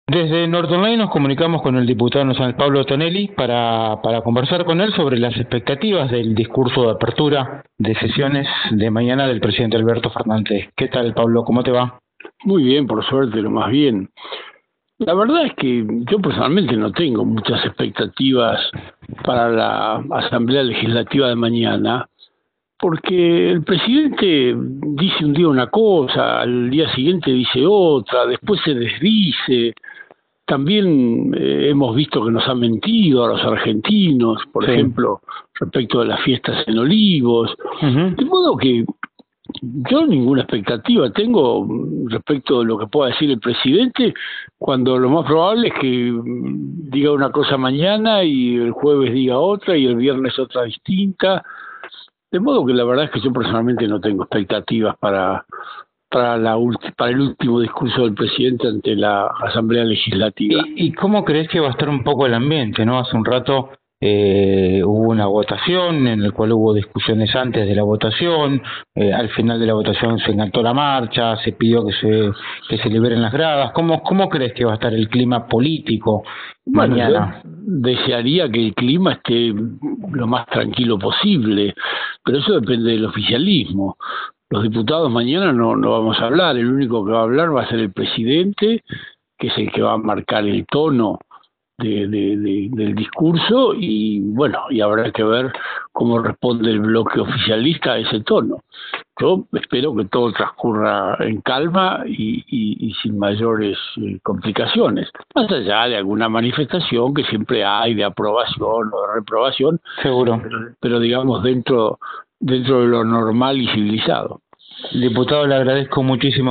Desde Nortonline nos comunicamos con el diputado nacional Pablo Tonelli para conversar con él sobre las expectativas del discurso de apertura de sesiones de mañana del presidente Alberto Fernández. ¿Qué tal, Pablo? ¿Cómo te va? Muy bien, por suerte, lo más bien. La verdad es que yo personalmente no tengo muchas expectativas para la Asamblea Legislativa de mañana, porque el presidente dice un día una cosa, al día siguiente dice otra, después se desdice. También hemos visto que nos ha mentido a los argentinos, por Sí. ejemplo, respecto de las fiestas en Olivos. De modo que yo ninguna expectativa tengo respecto de lo que pueda decir el presidente, cuando lo más probable es que diga una cosa mañana y el jueves diga otra y el viernes otra distinta. De modo que la verdad es que yo personalmente no tengo expectativas para el último discurso del presidente ante la Asamblea Legislativa. ¿Y cómo crees que va a estar un poco el ambiente, no? Hace un rato hubo una votación en la cual hubo discusiones antes de la votación, al final de la votación se encantó la marcha, se pidió que se liberen las gradas. ¿Cómo crees que va a estar el clima político Bueno, mañana? yo desearía que el clima esté lo más tranquilo posible, pero eso depende del oficialismo. Los diputados mañana no vamos a hablar, el único que va a hablar va a ser el presidente, que es el que va a marcar el tono del discurso y bueno, y habrá que ver cómo responde el bloque oficialista a ese tono. Yo espero que todo transcurra en calma y sin mayores complicaciones, más allá de alguna manifestación que siempre hay de aprobación o de reprobación, Seguro. pero digamos dentro de lo normal y civilizado. Diputado, le agradezco muchísimo